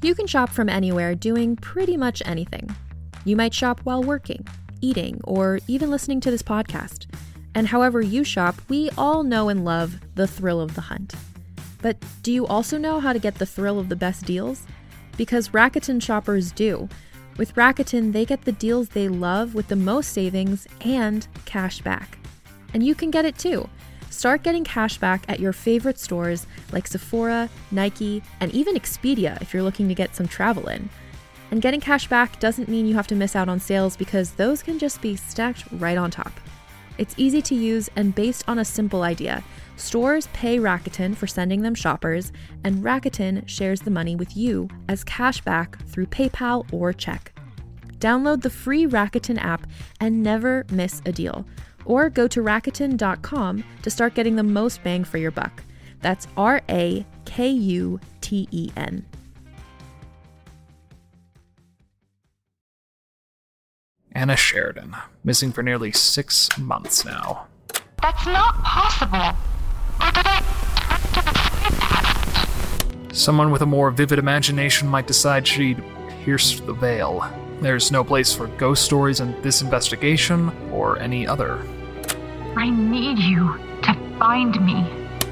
You can shop from anywhere doing pretty much anything. You might shop while working, eating, or even listening to this podcast. And however you shop, we all know and love the thrill of the hunt. But do you also know how to get the thrill of the best deals? Because Rakuten shoppers do. With Rakuten, they get the deals they love with the most savings and cash back. And you can get it too. Start getting cash back at your favorite stores like Sephora, Nike, and even Expedia if you're looking to get some travel in. And getting cash back doesn't mean you have to miss out on sales because those can just be stacked right on top. It's easy to use and based on a simple idea. Stores pay Rakuten for sending them shoppers, and Rakuten shares the money with you as cash back through PayPal or check. Download the free Rakuten app and never miss a deal. Or go to Rakuten.com to start getting the most bang for your buck. That's Rakuten. Anna Sheridan, missing for nearly 6 months now. That's not possible. Someone with a more vivid imagination might decide she'd pierce the veil. There's no place for ghost stories in this investigation or any other. I need you to find me.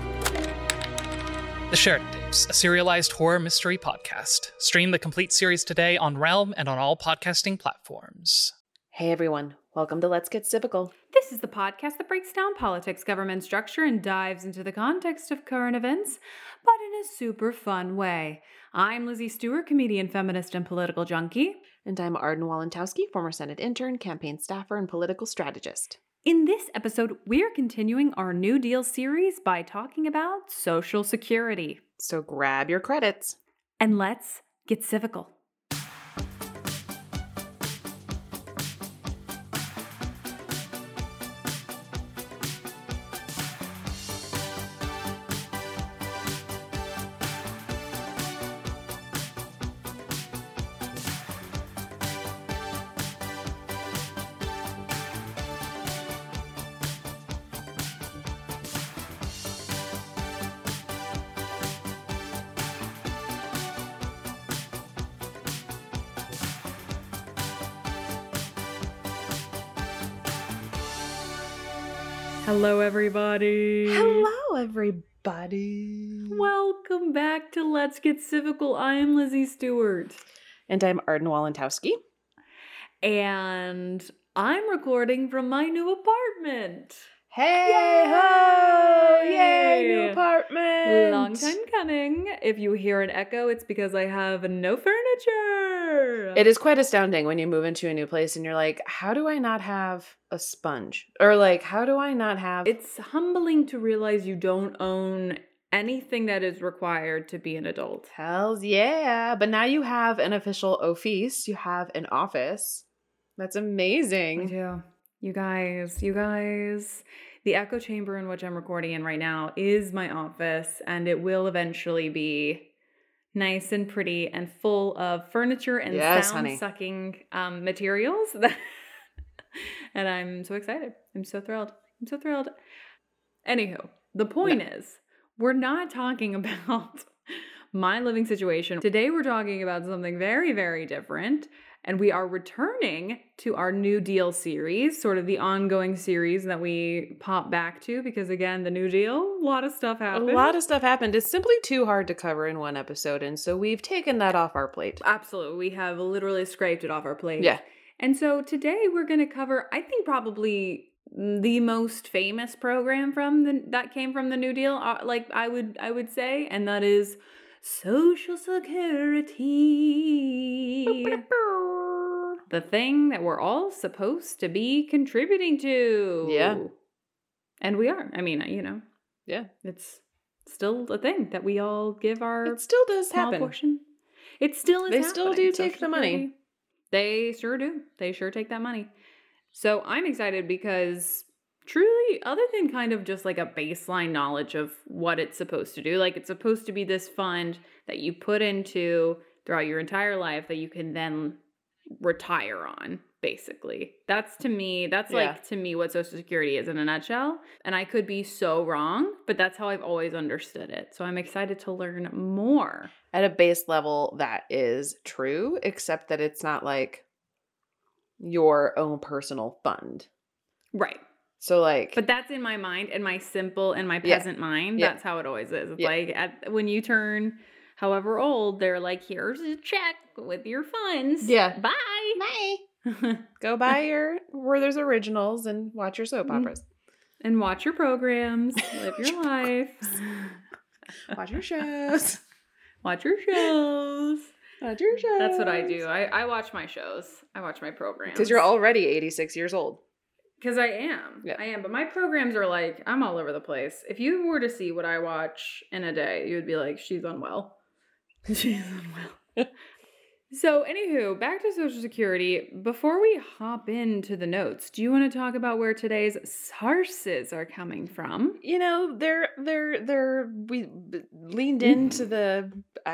The Sheridan Tapes, a serialized horror mystery podcast. Stream the complete series today on Realm and on all podcasting platforms. Hey everyone, welcome to Let's Get Civical. This is the podcast that breaks down politics, government structure, and dives into the context of current events, but in a super fun way. I'm Lizzie Stewart, comedian, feminist, and political junkie. And I'm Arden Walentowski, former Senate intern, campaign staffer, and political strategist. In this episode, we're continuing our New Deal series by talking about Social Security. So grab your credits. And let's get civical. Hello, everybody. Hello, everybody. Welcome back to Let's Get Civical. I'm Lizzie Stewart. And I'm Arden Walentowski. And I'm recording from my new apartment. Hey ho! Yay, new apartment! Long time coming. If you hear an echo, it's because I have no furniture. It is quite astounding when you move into a new place and you're like, how do I not have a sponge? Or like, how do I not have... It's humbling to realize you don't own anything that is required to be an adult. Hells yeah. But now you have an official office. You have an office. That's amazing. I do. You guys, the echo chamber in which I'm recording in right now is my office, and it will eventually be nice and pretty and full of furniture and sound-sucking materials. And I'm so excited. I'm so thrilled. Anywho, the point is, we're not talking about my living situation. Today we're talking about something very, very different. And we are returning to our New Deal series, sort of the ongoing series that we pop back to because, again, the New Deal, a lot of stuff happened. It's simply too hard to cover in one episode, and so we've taken that off our plate. Absolutely. We have literally scraped it off our plate. Yeah. And so today we're going to cover, I think, probably the most famous program that came from the New Deal, I would say, and that is Social Security. The thing that we're all supposed to be contributing to. Yeah. And we are. I mean, Yeah. It's still a thing that we all give our It still does small happen. portion. It still is They happening. still do take Social the money. Security. They sure do. They sure take that money. So I'm excited because truly, other than kind of just like a baseline knowledge of what it's supposed to do, like it's supposed to be this fund that you put into throughout your entire life that you can then retire on, basically. That's to me what Social Security is in a nutshell. And I could be so wrong, but that's how I've always understood it. So I'm excited to learn more. At a base level, that is true, except that it's not like your own personal fund. Right. So like, but that's in my mind, in my simple, in my peasant mind. That's how it always is. It's like when you turn however old, they're like, here's a check with your funds. Yeah. Bye. Bye. Go buy your Werther's Originals and watch your soap operas. And watch your programs. Live your life. Watch your shows. Watch your shows. Watch your shows. That's what I do. I watch my shows. I watch my programs. Because you're already 86 years old. Because I am. Yeah. I am. But my programs are like, I'm all over the place. If you were to see what I watch in a day, you would be like, she's unwell. She's unwell. So, anywho, back to Social Security. Before we hop into the notes, do you want to talk about where today's sources are coming from? You know, we leaned into the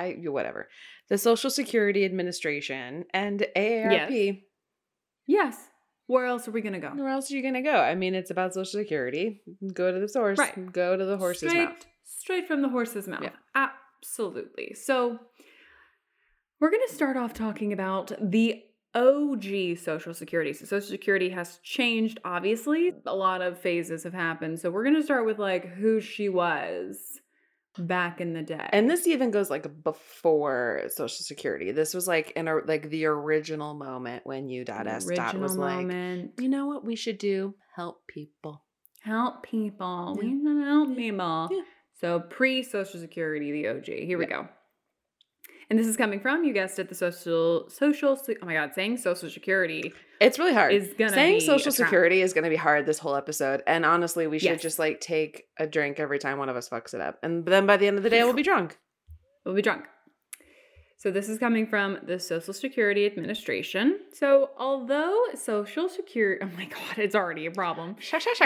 Social Security Administration and AARP. Yes. Where else are we going to go? Where else are you going to go? I mean, it's about Social Security. Go to the source. Right. Go to the horse's mouth. Straight from the horse's mouth. Yeah. Absolutely. So, we're going to start off talking about the OG Social Security. So Social Security has changed, obviously. A lot of phases have happened. So we're going to start with like who she was back in the day. And this even goes like before Social Security. This was like like the original moment when U.S. was like, you know what we should do? Help people. Help people. Yeah. We can help people. Yeah. So pre-Social Security, the OG. Here we go. And this is coming from, you guessed it, the social, oh my God, saying Social Security. It's really hard. Saying Social Security is going to be hard this whole episode. And honestly, we should just like take a drink every time one of us fucks it up. And then by the end of the day, we'll be drunk. We'll be drunk. So this is coming from the Social Security Administration. So although Social Security, oh my God, it's already a problem.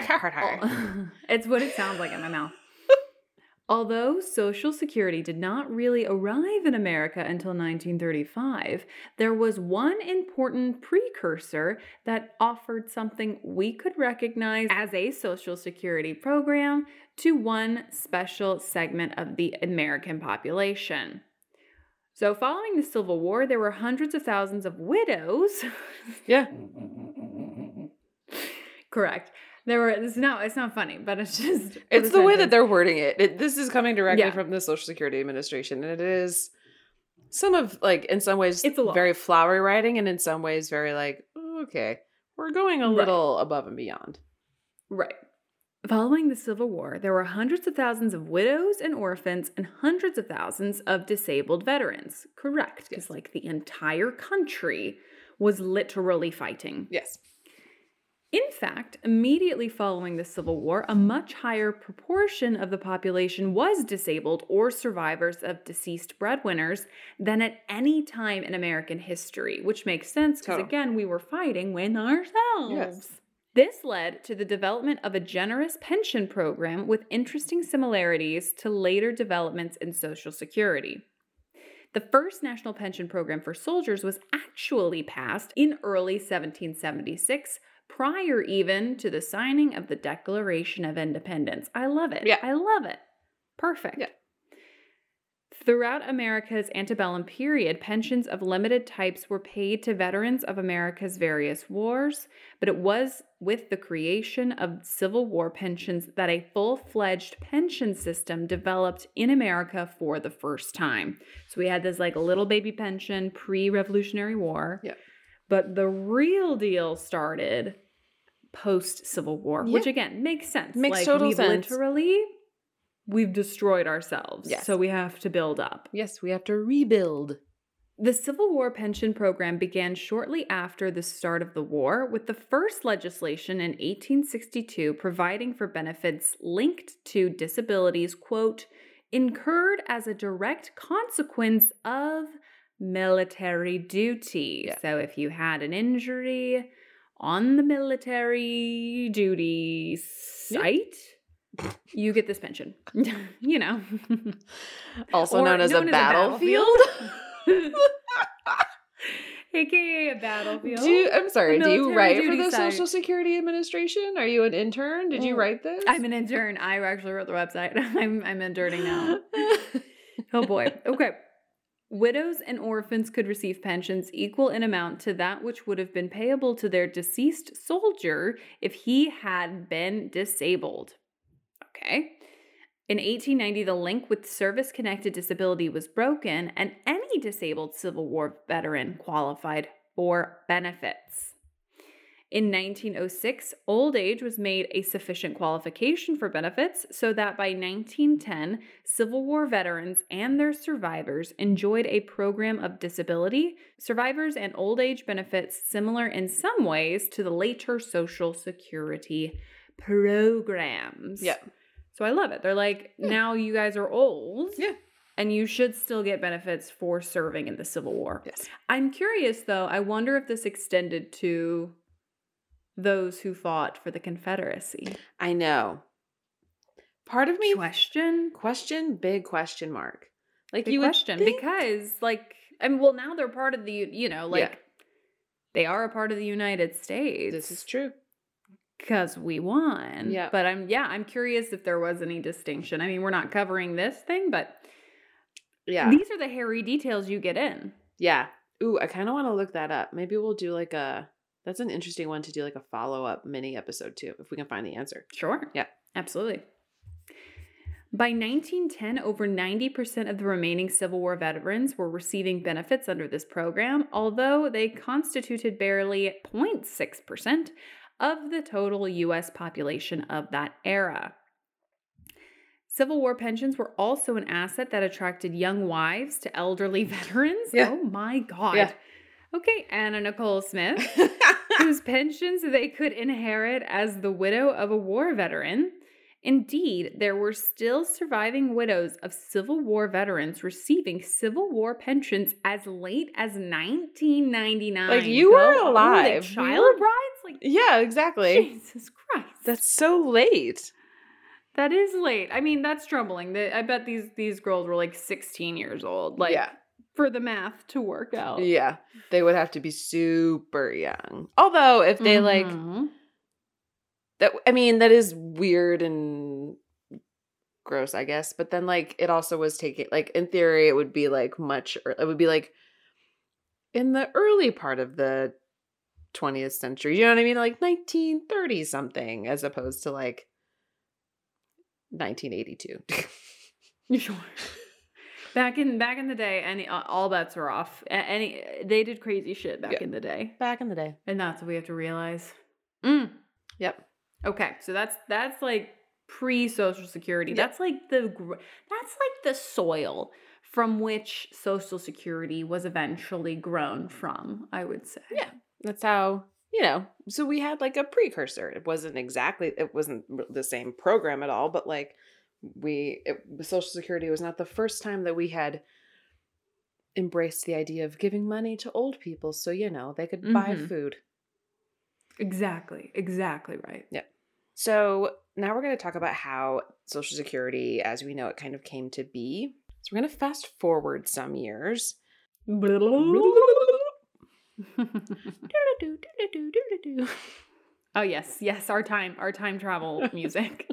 It's what it sounds like in my mouth. Although Social Security did not really arrive in America until 1935, there was one important precursor that offered something we could recognize as a Social Security program to one special segment of the American population. So following the Civil War, there were hundreds of thousands of widows. Yeah. Correct. It's not funny, but it's just... It's the way that they're wording it. This is coming directly from the Social Security Administration, and it is in some ways, it's very flowery writing, and in some ways very like, oh, okay, we're going a little above and beyond. Right. Following the Civil War, there were hundreds of thousands of widows and orphans and hundreds of thousands of disabled veterans. Correct, because the entire country was literally fighting. Yes. In fact, immediately following the Civil War, a much higher proportion of the population was disabled or survivors of deceased breadwinners than at any time in American history, which makes sense because, again, we were fighting with ourselves. Yes. This led to the development of a generous pension program with interesting similarities to later developments in Social Security. The first national pension program for soldiers was actually passed in early 1776, prior even to the signing of the Declaration of Independence. I love it. Yeah. I love it. Perfect. Yeah. Throughout America's antebellum period, pensions of limited types were paid to veterans of America's various wars, but it was with the creation of Civil War pensions that a full-fledged pension system developed in America for the first time. So we had this little baby pension pre-Revolutionary War. Yeah. But the real deal started post-Civil War, which again makes sense. Makes total sense. We've destroyed ourselves. Yes. So we have to build up. Yes, we have to rebuild. The Civil War pension program began shortly after the start of the war, with the first legislation in 1862 providing for benefits linked to disabilities, quote, incurred as a direct consequence of military duty. Yeah. So if you had an injury on the military duty site, you get this pension. You know. Also known as a battlefield. AKA a battlefield. Do you write for the Social Security Administration? Are you an intern? Did you write this? I'm an intern. I actually wrote the website. I'm interning now. Oh boy. Okay. Widows and orphans could receive pensions equal in amount to that which would have been payable to their deceased soldier if he had been disabled. Okay. In 1890, the link with service-connected disability was broken, and any disabled Civil War veteran qualified for benefits. In 1906, old age was made a sufficient qualification for benefits, so that by 1910, Civil War veterans and their survivors enjoyed a program of disability, survivors, and old age benefits similar in some ways to the later Social Security programs. Yeah. So I love it. They're like, now you guys are old. Yeah. And you should still get benefits for serving in the Civil War. Yes. I'm curious, though. I wonder if this extended to those who fought for the Confederacy. I know. Part of me Big question mark. Like big you question because now they're part of the they are a part of the United States. This is true. Because we won. Yeah. But I'm curious if there was any distinction. I mean, we're not covering this thing, but yeah, these are the hairy details you get in. Yeah. Ooh, I kind of want to look that up. Maybe we'll do that's an interesting one to do like a follow-up mini episode too, if we can find the answer. Sure. Yeah. Absolutely. By 1910, over 90% of the remaining Civil War veterans were receiving benefits under this program, although they constituted barely 0.6% of the total U.S. population of that era. Civil War pensions were also an asset that attracted young wives to elderly veterans. Yeah. Oh my God. Yeah. Okay, Anna Nicole Smith, whose pensions they could inherit as the widow of a war veteran. Indeed, there were still surviving widows of Civil War veterans receiving Civil War pensions as late as 1999. Like, you were alive. Child brides? Like, yeah, exactly. Jesus Christ. That's so late. That is late. I mean, that's troubling. I bet these girls were like 16 years old. Like, yeah. For the math to work out. Yeah. They would have to be super young. Although, if they that is weird and gross, I guess. But then, it also was taking, in theory, it would be, it would be, in the early part of the 20th century. You know what I mean? 1930 something, as opposed to, 1982. Sure. Back in the day, all bets are off. They did crazy shit back in the day. Back in the day. And that's what we have to realize. Yep. Okay, so that's pre-Social Security. Yep. That's the soil from which Social Security was eventually grown from, I would say. Yeah, that's how, so we had a precursor. It wasn't the same program at all, but Social Security was not the first time that we had embraced the idea of giving money to old people so, they could buy food. Exactly right. Yeah. So now we're going to talk about how Social Security, as we know it, kind of came to be. So we're going to fast forward some years. Oh, yes, our time travel music.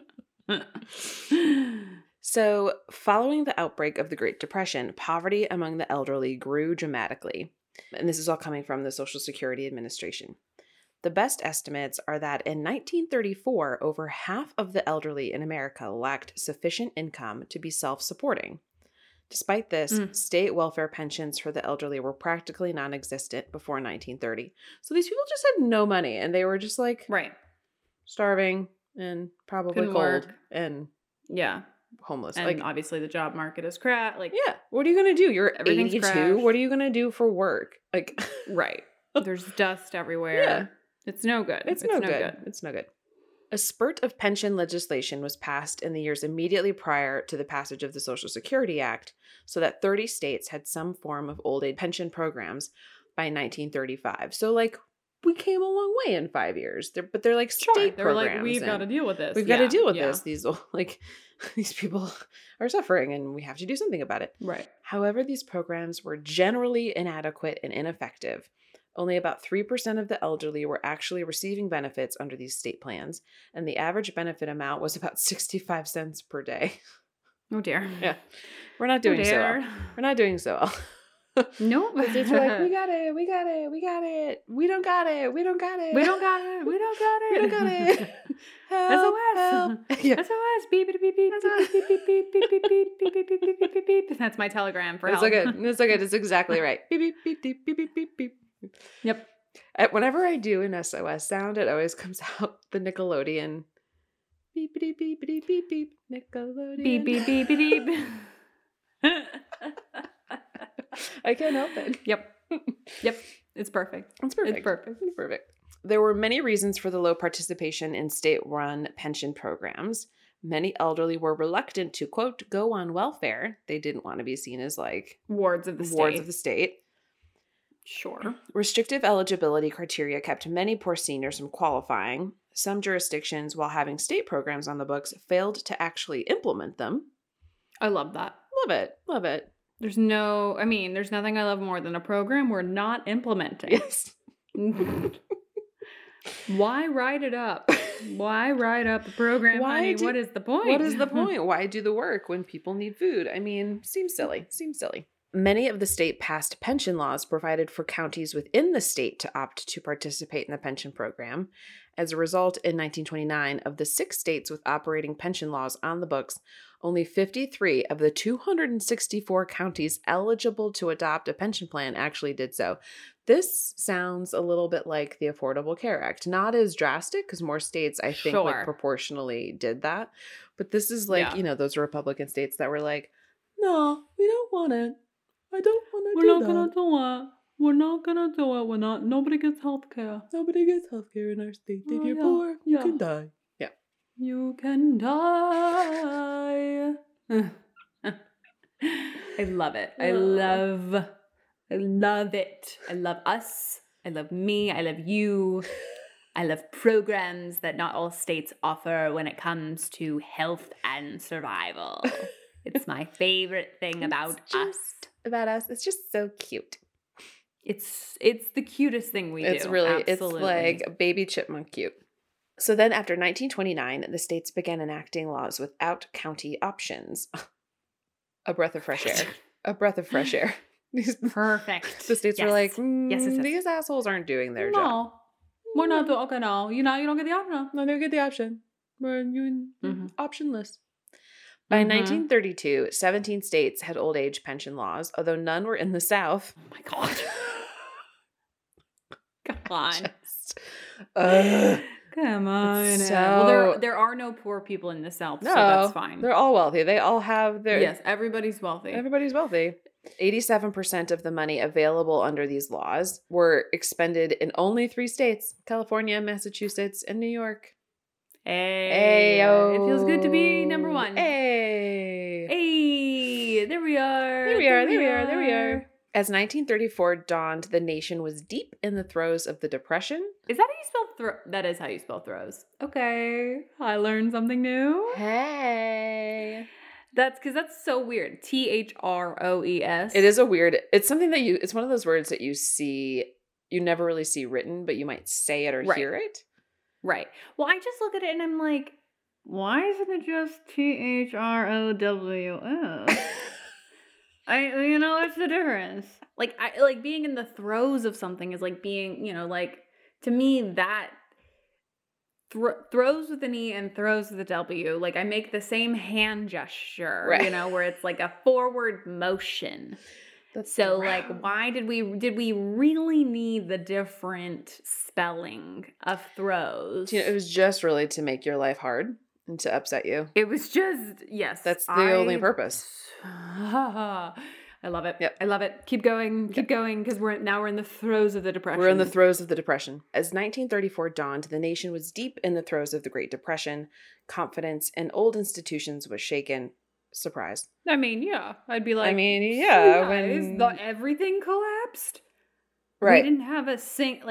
So, following the outbreak of the Great Depression, poverty among the elderly grew dramatically. And this is all coming from the Social Security Administration. The best estimates are that in 1934, over half of the elderly in America lacked sufficient income to be self-supporting. Despite this, state welfare pensions for the elderly were practically non-existent before 1930. So these people just had no money, and they were just right, starving and probably couldn't cold work. And homeless. And obviously the job market is crap. Yeah, what are you gonna do? You're 82. Crashed. What are you gonna do for work? Right. There's dust everywhere. Yeah. It's no good. It's no good. It's no good. A spurt of pension legislation was passed in the years immediately prior to the passage of the Social Security Act, so that 30 states had some form of old age pension programs by 1935. So, we came a long way in 5 years. But they're like state They're programs. like, we've got to deal with this. We've got to deal with this. These people are suffering and we have to do something about it. Right. However, these programs were generally inadequate and ineffective. Only about 3% of the elderly were actually receiving benefits under these state plans, and the average benefit amount was about 65 cents per day. Oh dear. Yeah. We're not doing so well. We're not doing so well. Nope. The states were like, we got it. We don't got it. We don't got it. We don't got it. We don't got it. Help, SOS. help. Yeah. SOS. Beep, beep, beep, beep, beep, beep, beep, beep, beep, beep, beep, beep, beep, beep, beep, beep. That's my telegram for help. It's okay. It's okay. It's exactly right. Beep, beep, beep, beep, beep, beep, beep, beep. Yep. Whenever I do an SOS sound, it always comes out the Nickelodeon. Beep, beep, beep, beep, beep, beep. Nickelodeon. Beep, beep, beep, beep, beep. I can't help it. Yep. It's perfect. It's perfect. It's perfect. There were many reasons for the low participation in state-run pension programs. Many elderly were reluctant to, quote, go on welfare. They didn't want to be seen as like wards of the state. Sure. Restrictive eligibility criteria kept many poor seniors from qualifying. Some jurisdictions, while having state programs on the books, failed to actually implement them. I love that. Love it. There's nothing I love more than a program we're not implementing. Yes. Why write it up? Why write up the program, honey? What is the point? What is the point? Why do the work when people need food? I mean, seems silly. Many of the state-passed pension laws provided for counties within the state to opt to participate in the pension program. As a result, in 1929, of the 6 states with operating pension laws on the books, only 53 of the 264 counties eligible to adopt a pension plan actually did so. This sounds a little bit like the Affordable Care Act. Not as drastic, because more states, I think, like proportionally did that. But this is like, those Republican states that were like, no, we don't want it. I don't want to do that. We're not going to do it. Nobody gets health care. Nobody gets health care in our state. If you're poor, you can die. Yeah. You can die. I love it. I love it. I love us. I love me. I love you. I love programs that not all states offer when it comes to health and survival. It's my favorite thing about us. It's just so cute. It's the cutest thing we do. It's really, Absolutely. It's like baby chipmunk cute. So then after 1929, the states began enacting laws without county options. A breath of fresh air. Perfect. The states were like, yes. These assholes aren't doing their job. We're not doing, okay, no. You don't get the option. No, they don't get the option. We're optionless. By 1932, 17 states had old age pension laws, although none were in the South. Oh my God. Come on. Come on. Well, there are no poor people in the South, so that's fine. They're all wealthy. They all have their... Yes, everybody's wealthy. 87% of the money available under these laws were expended in only 3 states, California, Massachusetts, and New York. Hey, it feels good to be number 1. Hey, there we are. There we are. As 1934 dawned, the nation was deep in the throes of the Depression. Is that how you spell that is how you spell throes. Okay, I learned something new. Hey. That's so weird. THROES. It is it's something that it's one of those words that you never really see written, but you might say it or hear it. Right. Well, I just look at it and I'm like, why isn't it just THROWS? What's the difference? Like, being in the throes of something is like being, to me, that throws with an E and throws with a W. Like, I make the same hand gesture, right. Where it's like a forward motion. So, like, why did we really need the different spelling of throws? It was just really to make your life hard and to upset you. It was just, yes. That's the only purpose. I love it. Yep. I love it. Keep going, because we're in the throes of the Depression. We're in the throes of the Depression. As 1934 dawned, the nation was deep in the throes of the Great Depression. Confidence in old institutions was shaken. Surprise. I mean, yeah. I'd be like, when everything collapsed? Right. We didn't have a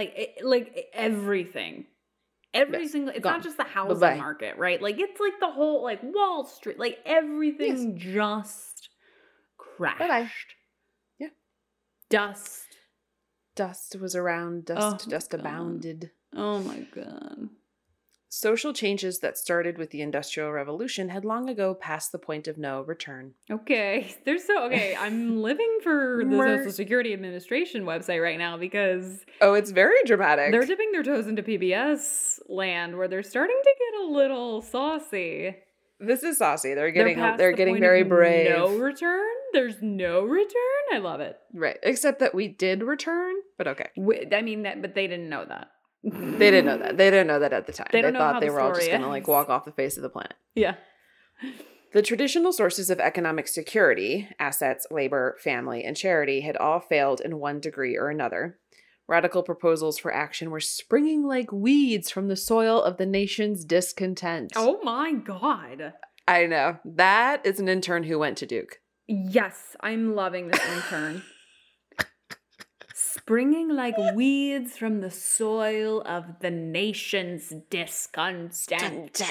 everything. Every single, it's not just the housing market, right? Like, it's like the whole, like, Wall Street, like, everything just crashed. Bye-bye. Yeah. Dust was around, dust abounded. Oh my God. Social changes that started with the Industrial Revolution had long ago passed the point of no return. Okay. I'm living for the Social Security Administration website right now because... Oh, it's very dramatic. They're dipping their toes into PBS land where they're starting to get a little saucy. This is saucy. They're getting very brave. No return? There's no return? I love it. Right. Except that we did return, but okay. But they didn't know that. They didn't know that. They didn't know that at the time. They thought they were all just going to like walk off the face of the planet. Yeah. The traditional sources of economic security, assets, labor, family, and charity had all failed in one degree or another. Radical proposals for action were springing like weeds from the soil of the nation's discontent. Oh my God. I know. That is an intern who went to Duke. Yes, I'm loving this intern. Springing like weeds from the soil of the nation's discontent.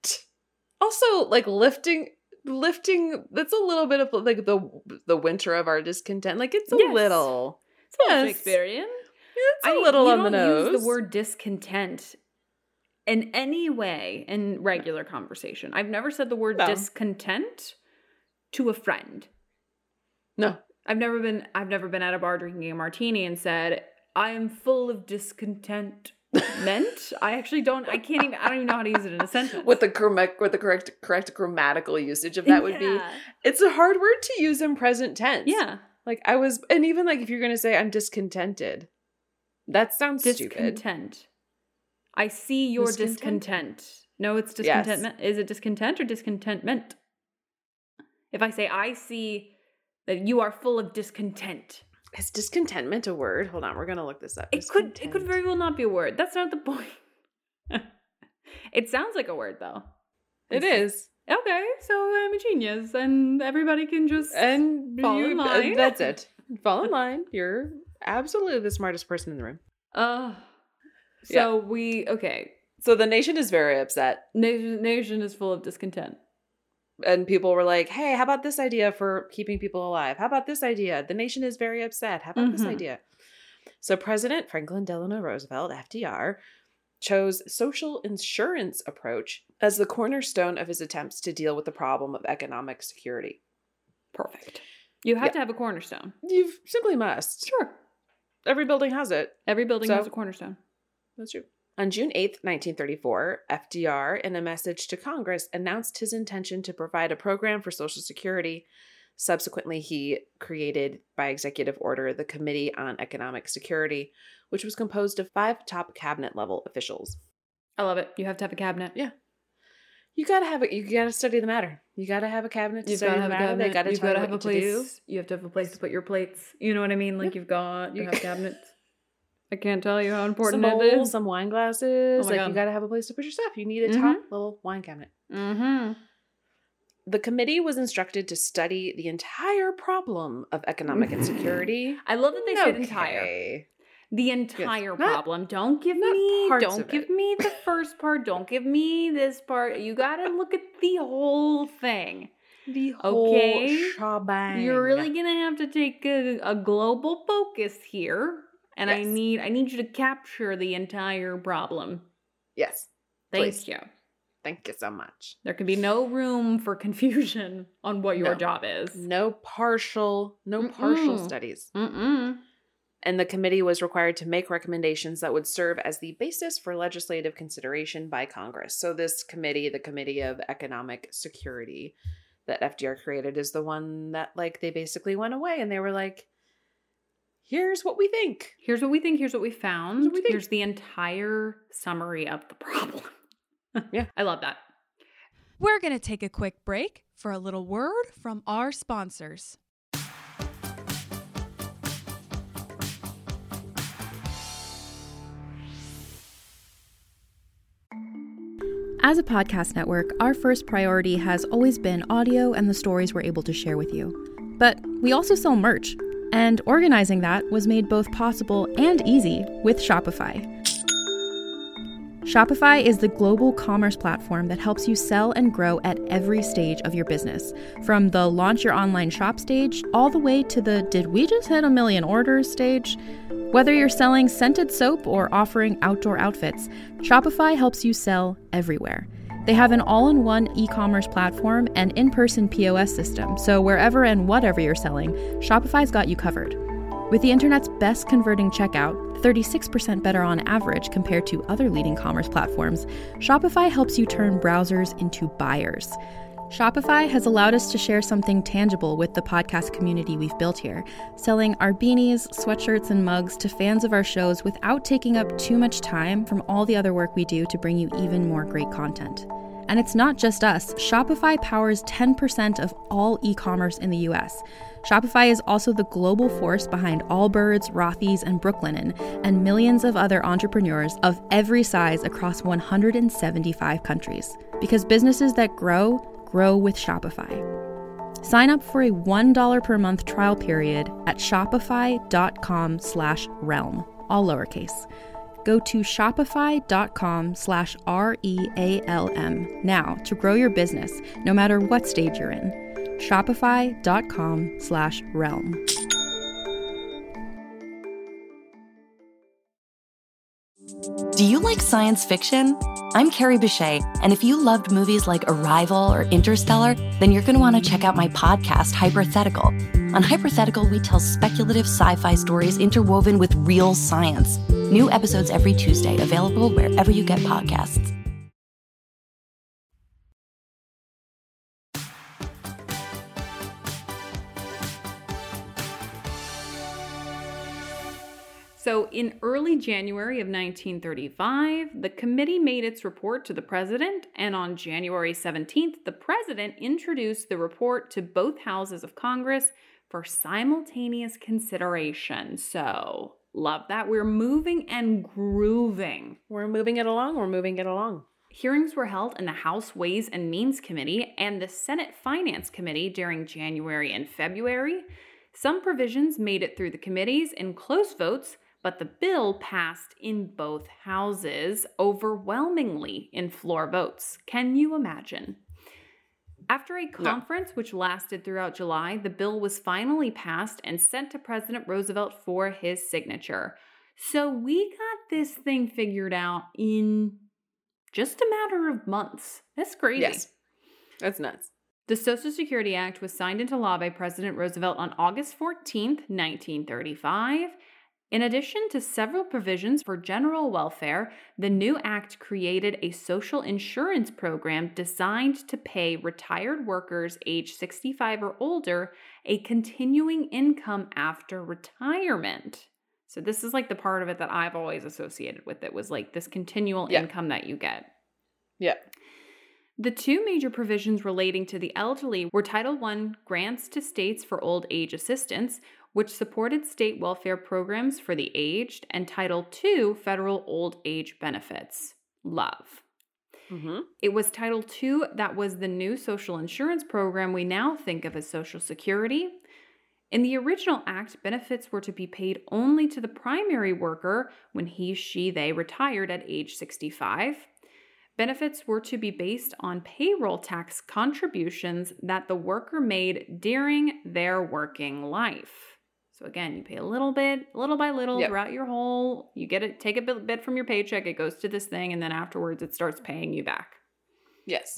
Also, like lifting. That's a little bit of like the winter of our discontent. Like it's a little. It's a little Shakespearean. It's a little on the nose. You don't use the word discontent in any way in regular conversation. I've never said the word discontent to a friend. No. I've never been at a bar drinking a martini and said, I am full of discontent. I don't even know how to use it in a sentence. What the correct grammatical usage of that would be. It's a hard word to use in present tense. Yeah. Like and even like if you're going to say I'm discontented, that sounds stupid. Discontent. I see your discontent. No, it's discontentment. Yes. Is it discontent or discontentment? If I say I see that you are full of discontent. Is discontentment a word? Hold on, we're going to look this up. It could very well not be a word. That's not the point. It sounds like a word, though. It is. Okay, so I'm a genius, and everybody can just fall in line. That's it. Fall in line. You're absolutely the smartest person in the room. So the nation is very upset. Nation is full of discontent. And people were like, hey, how about this idea for keeping people alive? How about this idea? The nation is very upset. How about this idea? So President Franklin Delano Roosevelt, FDR, chose social insurance approach as the cornerstone of his attempts to deal with the problem of economic security. Perfect. You have to have a cornerstone. You simply must. Sure. Every building has it. Every building has a cornerstone. That's true. On June 8th, 1934, FDR, in a message to Congress, announced his intention to provide a program for Social Security. Subsequently, he created, by executive order, the Committee on Economic Security, which was composed of 5 top cabinet-level officials. I love it. You have to have a cabinet. Yeah. You gotta study the matter. You gotta have a cabinet to study the matter. They gotta tell you what to do. You have to have a place to put your plates. You know what I mean? Like you have cabinets. I can't tell you how important it is. Some wine glasses. God. You got to have a place to put your stuff. You need a top little wine cabinet. Mm-hmm. The committee was instructed to study the entire problem of economic insecurity. I love that they said entire. The entire problem. Don't give me the first part. Don't give me this part. You got to look at the whole thing. The whole shebang. You're really going to have to take a global focus here. And yes. I need you to capture the entire problem. Yes. Thank you. Thank you so much. There can be no room for confusion on what your job is. No partial studies. Mm-mm. And the committee was required to make recommendations that would serve as the basis for legislative consideration by Congress. So this committee, the Committee of Economic Security that FDR created, is the one that they basically went away and they were like, here's what we think. Here's what we think. Here's what we found. Here's the entire summary of the problem. Yeah. I love that. We're going to take a quick break for a little word from our sponsors. As a podcast network, our first priority has always been audio and the stories we're able to share with you. But we also sell merch. And organizing that was made both possible and easy with Shopify. Shopify is the global commerce platform that helps you sell and grow at every stage of your business, from the launch your online shop stage all the way to the did we just hit 1 million orders stage. Whether you're selling scented soap or offering outdoor outfits, Shopify helps you sell everywhere. They have an all-in-one e-commerce platform and in-person POS system, so wherever and whatever you're selling, Shopify's got you covered. With the internet's best converting checkout, 36% better on average compared to other leading commerce platforms, Shopify helps you turn browsers into buyers. Shopify has allowed us to share something tangible with the podcast community we've built here, selling our beanies, sweatshirts, and mugs to fans of our shows without taking up too much time from all the other work we do to bring you even more great content. And it's not just us. Shopify powers 10% of all e-commerce in the US. Shopify is also the global force behind Allbirds, Rothy's, and Brooklinen, and millions of other entrepreneurs of every size across 175 countries. Because businesses that grow with Shopify. Sign up for a $1 per month trial period at shopify.com/realm, all lowercase. Go to shopify.com/REALM now to grow your business, no matter what stage you're in. Shopify.com/realm. Do you like science fiction? I'm Carrie Bechet, and if you loved movies like Arrival or Interstellar, then you're going to want to check out my podcast, Hypothetical. On Hypothetical, we tell speculative sci-fi stories interwoven with real science. New episodes every Tuesday, available wherever you get podcasts. So in early January of 1935, the committee made its report to the president, and on January 17th, the president introduced the report to both houses of Congress for simultaneous consideration. So, love that. We're moving and grooving. We're moving it along. Hearings were held in the House Ways and Means Committee and the Senate Finance Committee during January and February. Some provisions made it through the committees in close votes, but the bill passed in both houses overwhelmingly in floor votes. Can you imagine? After a conference which lasted throughout July, the bill was finally passed and sent to President Roosevelt for his signature. So we got this thing figured out in just a matter of months. That's crazy. Yes, that's nuts. The Social Security Act was signed into law by President Roosevelt on August 14th, 1935. In addition to several provisions for general welfare, the new act created a social insurance program designed to pay retired workers age 65 or older a continuing income after retirement. So this is like the part of it that I've always associated with it, was like this continual income that you get. Yeah. The two major provisions relating to the elderly were Title I grants to states for old age assistance, which supported state welfare programs for the aged, and Title II federal old age benefits. Love. Mm-hmm. It was Title II that was the new social insurance program we now think of as Social Security. In the original act, benefits were to be paid only to the primary worker when they retired at age 65. Benefits were to be based on payroll tax contributions that the worker made during their working life. So again, you pay a little bit, little by little, throughout your whole, you get it, take a bit from your paycheck, it goes to this thing, and then afterwards it starts paying you back. Yes.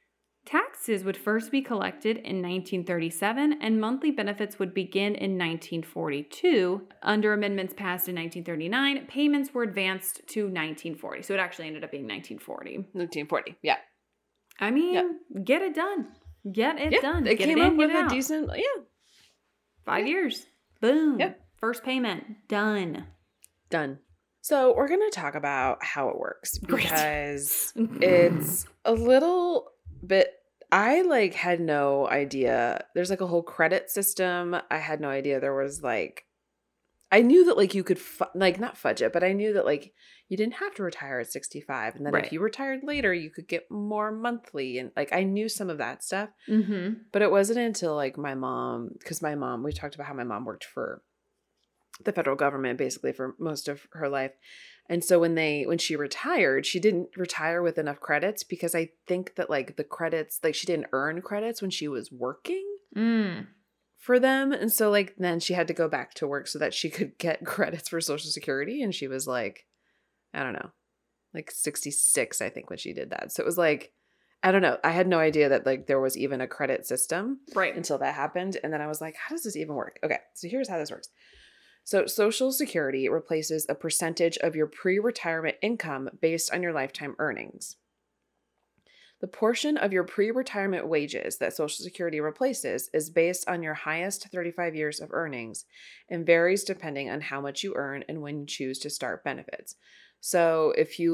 Taxes would first be collected in 1937, and monthly benefits would begin in 1942. Under amendments passed in 1939, payments were advanced to 1940. So it actually ended up being 1940. 1940, yeah. I mean, get it done. Get it done. It get came it in, up with get it a out. decent, 5 years. Boom. Yep. First payment. Done. So we're going to talk about how it works, because it's a little bit, I had no idea. There's a whole credit system. I had no idea there was I knew that like you could not fudge it, but I knew that like you didn't have to retire at 65, and then if you retired later, you could get more monthly, and like I knew some of that stuff. But it wasn't until like my mom, because we talked about how my mom worked for the federal government basically for most of her life, and so when she retired, she didn't retire with enough credits because I think that like the credits, like she didn't earn credits when she was working. For them. And so like then she had to go back to work so that she could get credits for Social Security. And she was like, I don't know, like 66, I think, when she did that. So it was like, I don't know. I had no idea that like there was even a credit system until that happened. And then I was like, how does this even work? Okay, so here's how this works. So Social Security replaces a percentage of your pre-retirement income based on your lifetime earnings. The portion of your pre-retirement wages that Social Security replaces is based on your highest 35 years of earnings and varies depending on how much you earn and when you choose to start benefits. So if you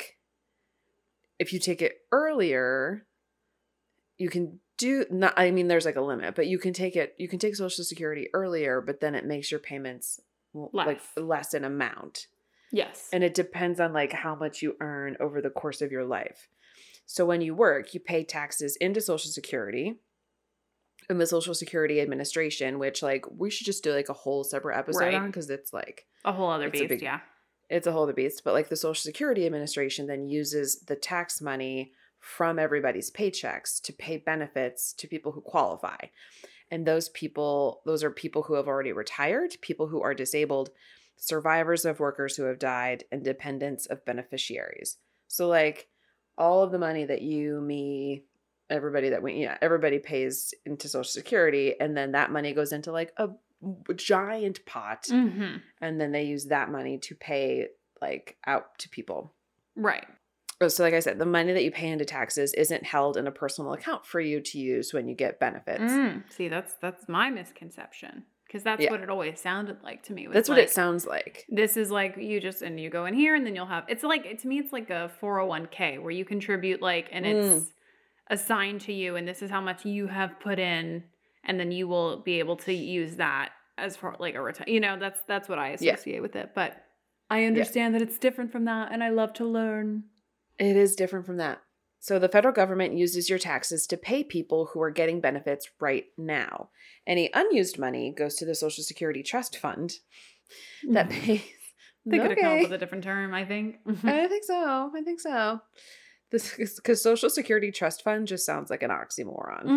take it earlier, you can there's like a limit, but you can take Social Security earlier, but then it makes your payments less in amount. Yes. And it depends on like how much you earn over the course of your life. So when you work, you pay taxes into Social Security and the Social Security Administration, which like we should just do like a whole separate episode on, because it's like a whole other beast. It's a whole other beast. But like the Social Security Administration then uses the tax money from everybody's paychecks to pay benefits to people who qualify. And those are people who have already retired, people who are disabled, survivors of workers who have died, and dependents of beneficiaries. So like all of the money that you, me, everybody pays into Social Security, and then that money goes into like a giant pot, and then they use that money to pay like out to people. Right. So like I said, the money that you pay into taxes isn't held in a personal account for you to use when you get benefits. See, that's my misconception. Because that's what it always sounded like to me. That's what it sounds like. This is like you go in here and then you'll have, it's like, to me, it's like a 401k where you contribute like, and it's assigned to you and this is how much you have put in. And then you will be able to use that as for like a retire. That's what I associate with it. But I understand that it's different from that. And I love to learn. It is different from that. So the federal government uses your taxes to pay people who are getting benefits right now. Any unused money goes to the Social Security Trust Fund that pays. They could have come up with a different term, I think. I think so. Because Social Security Trust Fund just sounds like an oxymoron.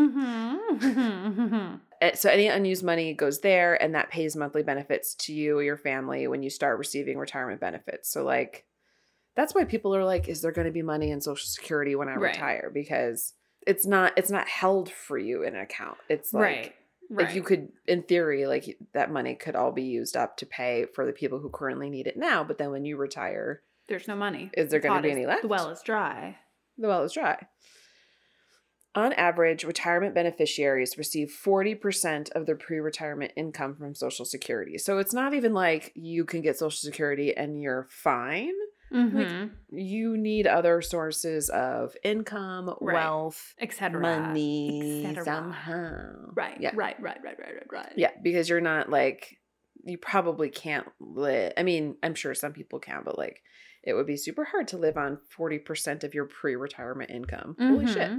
So any unused money goes there, and that pays monthly benefits to you or your family when you start receiving retirement benefits. So like, that's why people are like, is there going to be money in Social Security when I retire? Because it's not held for you in an account. It's like, like you could, in theory, like that money could all be used up to pay for the people who currently need it now. But then when you retire, there's no money. Is there going to be any left? The well is dry. On average, retirement beneficiaries receive 40% of their pre-retirement income from Social Security. So it's not even like you can get Social Security and you're fine. Like, you need other sources of income, wealth, etc., money, somehow. Right. Yeah, because you're not like, you probably can't live. I mean, I'm sure some people can, but like, it would be super hard to live on 40% of your pre-retirement income. Holy shit.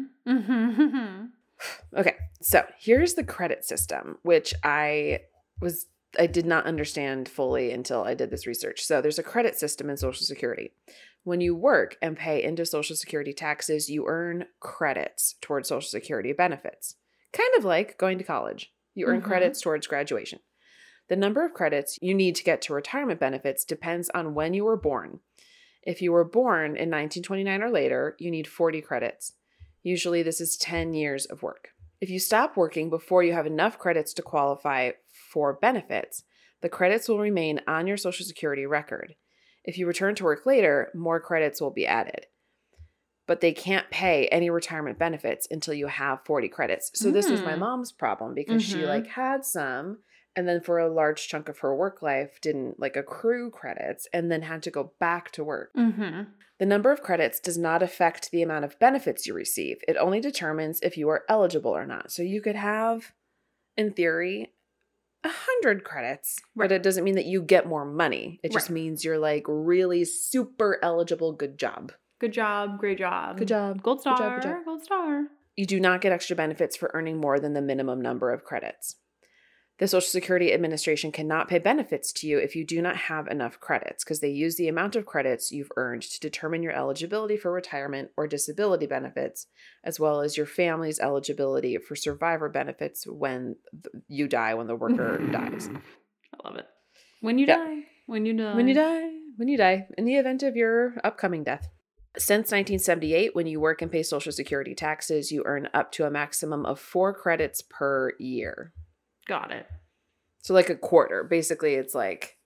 Okay, so here's the credit system, which I did not understand fully until I did this research. So there's a credit system in Social Security. When you work and pay into Social Security taxes, you earn credits towards Social Security benefits. Kind of like going to college. You earn credits towards graduation. The number of credits you need to get to retirement benefits depends on when you were born. If you were born in 1929 or later, you need 40 credits. Usually this is 10 years of work. If you stop working before you have enough credits to qualify for benefits, the credits will remain on your Social Security record. If you return to work later, more credits will be added. But they can't pay any retirement benefits until you have 40 credits. So this was my mom's problem because she like had some, and then for a large chunk of her work life didn't like accrue credits and then had to go back to work. The number of credits does not affect the amount of benefits you receive. It only determines if you are eligible or not. So you could have, in theory, 100 credits, but it doesn't mean that you get more money. It just means you're like really super eligible. Good job. Good job. Great job. Good job. Gold star. Good job, good job. Gold star. You do not get extra benefits for earning more than the minimum number of credits. The Social Security Administration cannot pay benefits to you if you do not have enough credits, because they use the amount of credits you've earned to determine your eligibility for retirement or disability benefits, as well as your family's eligibility for survivor benefits when you die, when the worker dies. I love it. When you die. When you die. When you die. When you die. In the event of your upcoming death. Since 1978, when you work and pay Social Security taxes, you earn up to a maximum of 4 credits per year. Got it. So like a quarter. Basically, it's like,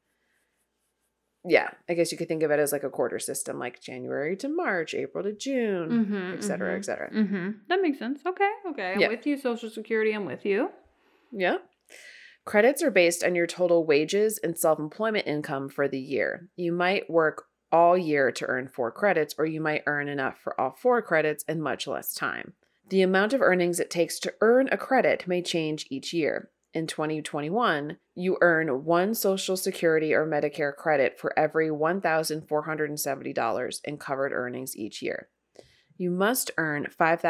yeah, I guess you could think of it as like a quarter system, like January to March, April to June, et cetera, et cetera. That makes sense. Okay. I'm with you, Social Security. I'm with you. Yeah. Credits are based on your total wages and self-employment income for the year. You might work all year to earn 4 credits, or you might earn enough for all 4 credits in much less time. The amount of earnings it takes to earn a credit may change each year. In 2021, you earn 1 Social Security or Medicare credit for every $1,470 in covered earnings each year. You must earn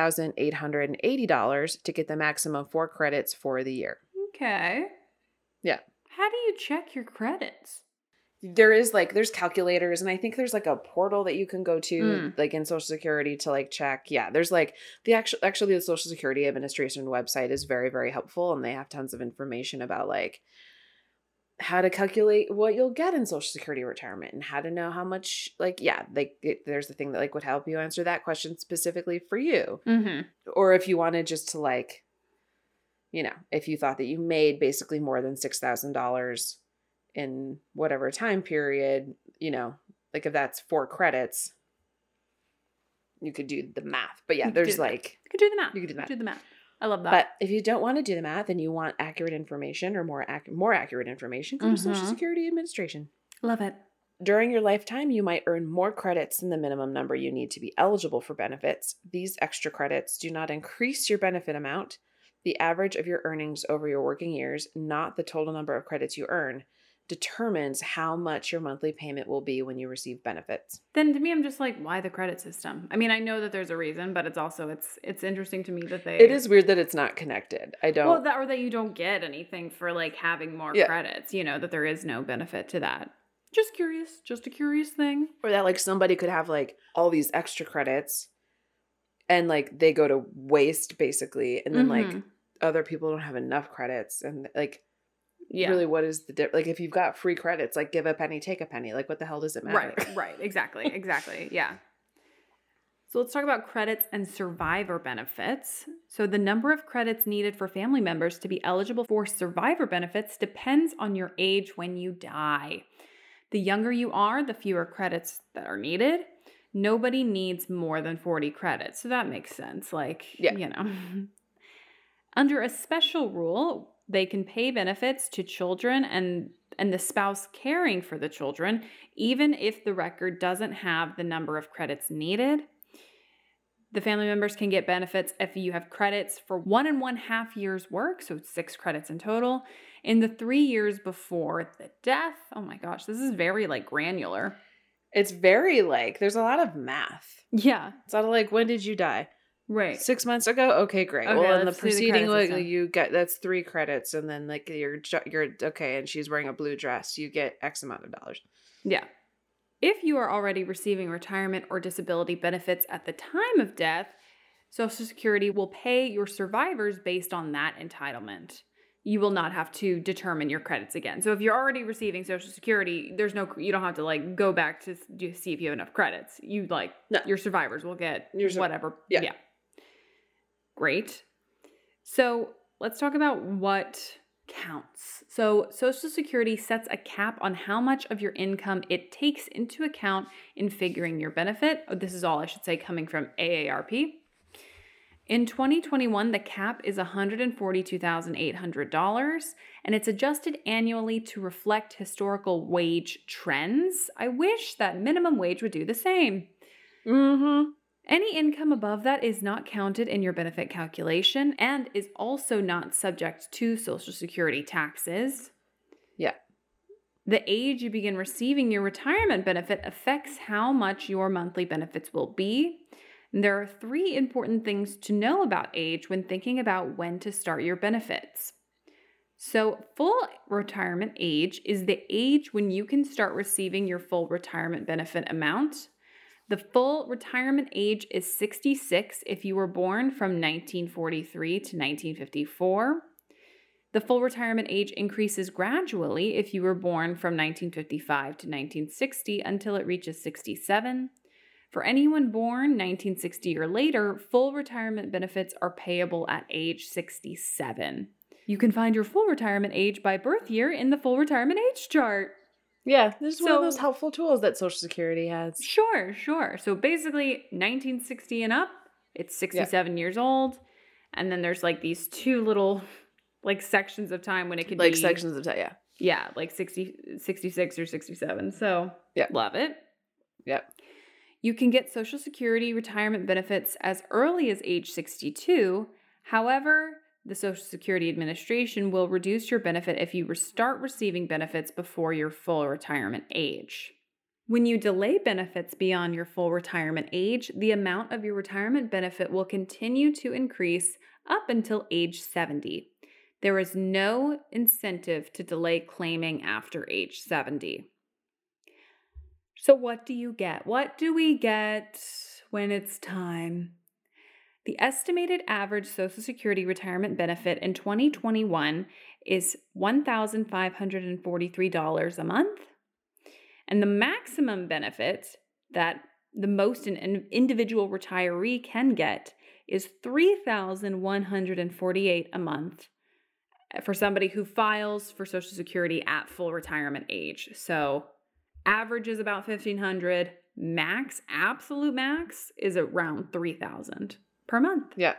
$5,880 to get the maximum 4 credits for the year. Okay. Yeah. How do you check your credits? There's calculators, and I think there's like a portal that you can go to like in Social Security to like check. Yeah, there's like the Social Security Administration website is very, very helpful, and they have tons of information about like how to calculate what you'll get in Social Security retirement and how to know how much, like, there's the thing that like would help you answer that question specifically for you. Or if you wanted just to like, you know, if you thought that you made basically more than $6,000 in whatever time period, you know, like if that's 4 credits, you could do the math. But yeah, there's like... You could do the math. You could do the math. Do the math. I love that. But if you don't want to do the math and you want accurate information or more accurate information, go to Social Security Administration. Love it. During your lifetime, you might earn more credits than the minimum number you need to be eligible for benefits. These extra credits do not increase your benefit amount. The average of your earnings over your working years, not the total number of credits you earn, determines how much your monthly payment will be when you receive benefits. Then to me, I'm just like, why the credit system? I mean, I know that there's a reason, but it's also, it's interesting to me that they... It is weird that it's not connected. I don't... Well, or that you don't get anything for like having more credits, you know, that there is no benefit to that. Just curious. Just a curious thing. Or that like somebody could have like all these extra credits and like they go to waste basically. And then like other people don't have enough credits and like... Yeah. Really, what is the difference? Like, if you've got free credits, like, give a penny, take a penny. Like, what the hell does it matter? Right. Exactly. Yeah. So let's talk about credits and survivor benefits. So the number of credits needed for family members to be eligible for survivor benefits depends on your age when you die. The younger you are, the fewer credits that are needed. Nobody needs more than 40 credits. So that makes sense. Like, you know. Under a special rule, they can pay benefits to children and the spouse caring for the children, even if the record doesn't have the number of credits needed. The family members can get benefits if you have credits for 1 1/2 years' work, so 6 credits in total, in the 3 years before the death. Oh my gosh, this is very like granular. It's very like, there's a lot of math. Yeah. It's a lot of like, when did you die? Right. 6 months ago? Okay, great. Okay, well, in the preceding week, you get, that's 3 credits. And then like you're okay. And she's wearing a blue dress. You get X amount of dollars. Yeah. If you are already receiving retirement or disability benefits at the time of death, Social Security will pay your survivors based on that entitlement. You will not have to determine your credits again. So if you're already receiving Social Security, you don't have to like go back to see if you have enough credits. You like, your survivors will get whatever. Yeah. Great. So let's talk about what counts. So Social Security sets a cap on how much of your income it takes into account in figuring your benefit. This is all, I should say, coming from AARP. In 2021, the cap is $142,800, and it's adjusted annually to reflect historical wage trends. I wish that minimum wage would do the same. Any income above that is not counted in your benefit calculation and is also not subject to Social Security taxes. Yeah. The age you begin receiving your retirement benefit affects how much your monthly benefits will be. There are 3 important things to know about age when thinking about when to start your benefits. So, full retirement age is the age when you can start receiving your full retirement benefit amount. The full retirement age is 66 if you were born from 1943 to 1954. The full retirement age increases gradually if you were born from 1955 to 1960 until it reaches 67. For anyone born 1960 or later, full retirement benefits are payable at age 67. You can find your full retirement age by birth year in the full retirement age chart. Yeah, this is one of those helpful tools that Social Security has. Sure. So basically, 1960 and up, it's 67 years old. And then there's like these 2 little like sections of time when it could be. Like sections of time, yeah. Yeah, like 60, 66 or 67. So, yeah. Love it. Yep. You can get Social Security retirement benefits as early as age 62. However, the Social Security Administration will reduce your benefit if you start receiving benefits before your full retirement age. When you delay benefits beyond your full retirement age, the amount of your retirement benefit will continue to increase up until age 70. There is no incentive to delay claiming after age 70. So what do you get? What do we get when it's time? The estimated average Social Security retirement benefit in 2021 is $1,543 a month. And the maximum benefit that the most an individual retiree can get is $3,148 a month for somebody who files for Social Security at full retirement age. So average is about $1,500. Max, absolute max, is around $3,000 per month. Yeah.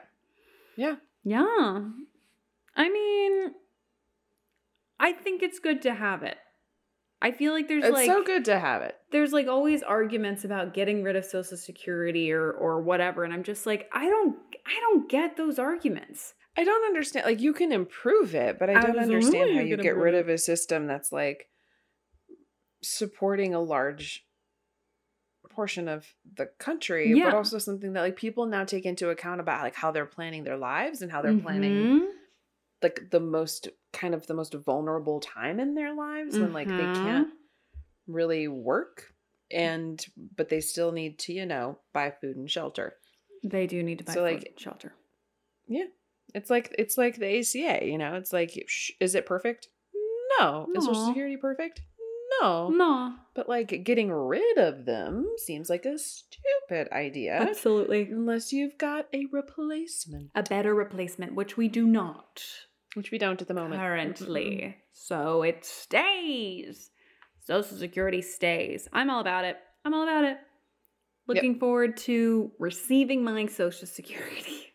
I mean, I think it's good to have it. I feel like it's so good to have it. There's like always arguments about getting rid of Social Security or whatever, and I'm just like, I don't get those arguments. I don't understand. Like, you can improve it, but I don't understand how you get rid of a system that's like supporting a large portion of the country, but also something that like people now take into account about like how they're planning their lives and how they're planning like the most vulnerable time in their lives when like they can't really work but they still need to, buy food and shelter. They do need to buy food and shelter. Yeah. It's like the ACA, it's like, is it perfect? No. Is Social Security perfect? No. But like getting rid of them seems like a stupid idea. Absolutely. Unless you've got a replacement. A better replacement, which we do not. Which we don't at the moment. Currently. So it stays. Social Security stays. I'm all about it. Looking forward to receiving my Social Security.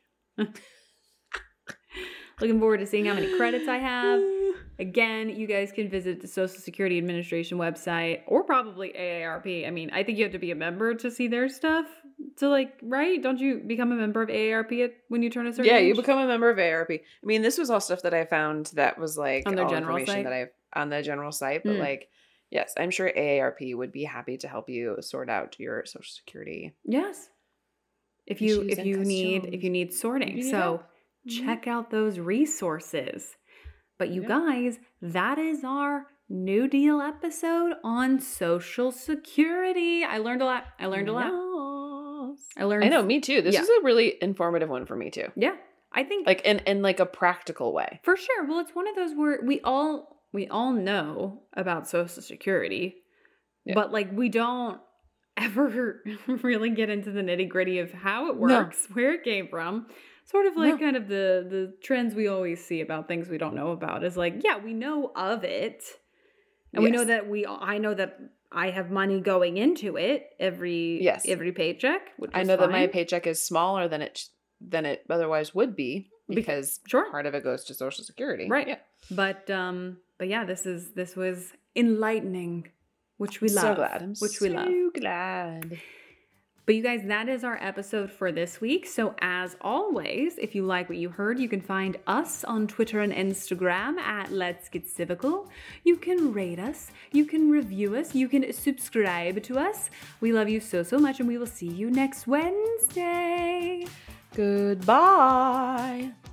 Looking forward to seeing how many credits I have. Again, you guys can visit the Social Security Administration website or probably AARP. I mean, I think you have to be a member to see their stuff. So right? Don't you become a member of AARP when you turn a certain age? Yeah, you become a member of AARP. I mean, this was all stuff that I found that was like on their all general information site? that on the general site. But yes, I'm sure AARP would be happy to help you sort out your Social Security. Yes. If you need sorting. So check out those resources. But you guys, that is our New Deal episode on Social Security. I learned a lot. I know, me too. This is a really informative one for me too. Yeah. I think like in like a practical way. For sure. Well, it's one of those where we all know about Social Security, but like we don't ever really get into the nitty-gritty of how it works, where it came from. Sort of like kind of the trends we always see about things we don't know about is like, we know of it. And we know that I know that I have money going into it every paycheck. Which I know that my paycheck is smaller than it otherwise would be because part of it goes to Social Security. Right. Yeah. But yeah, this was enlightening, which we love. So glad. I'm so glad. But you guys, that is our episode for this week. So as always, if you like what you heard, you can find us on Twitter and Instagram at Let's Get Civical. You can rate us, you can review us, you can subscribe to us. We love you so, so much, and we will see you next Wednesday. Goodbye.